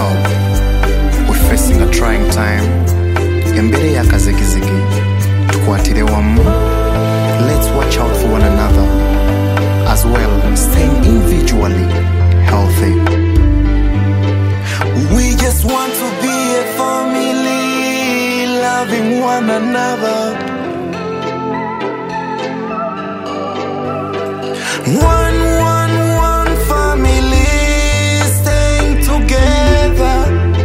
help. We're facing a trying time. Embere yakazigizigi tukwatire wamu. Let's watch out for one another, as well staying individually healthy. We just want to be a family, loving one another. One family, staying together.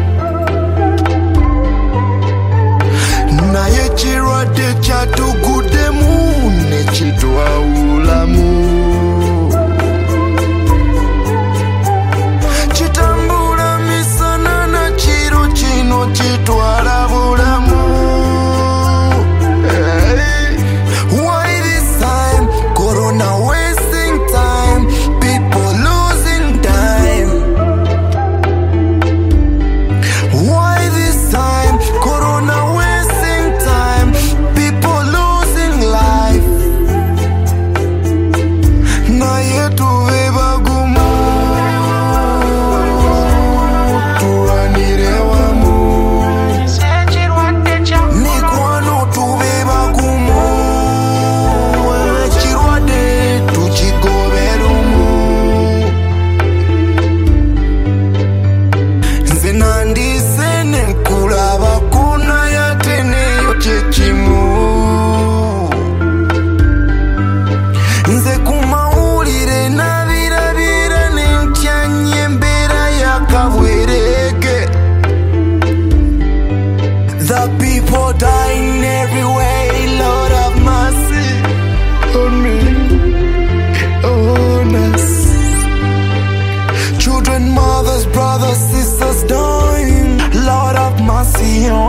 Naye chirwade chatugudemu nechitwa ulamu. Chitambula misana na chiro chino chitwala bulamu. Why this time? Corona wasting time, people losing time. Why this time? Corona wasting time, people losing life. Na yetu vebagumu tuanirewamu. Nikwano tuvebagumu chirwade tuchigoberumu. Nze nandise nenkulaba kuna yateneyo kyekimu. Nze kumawulire nabirabira nentyanye embeera yakabwerege. The people dying everywhere, Lord have mercy on me, on us. Children, mothers, brothers, sisters dying, Lord have mercy on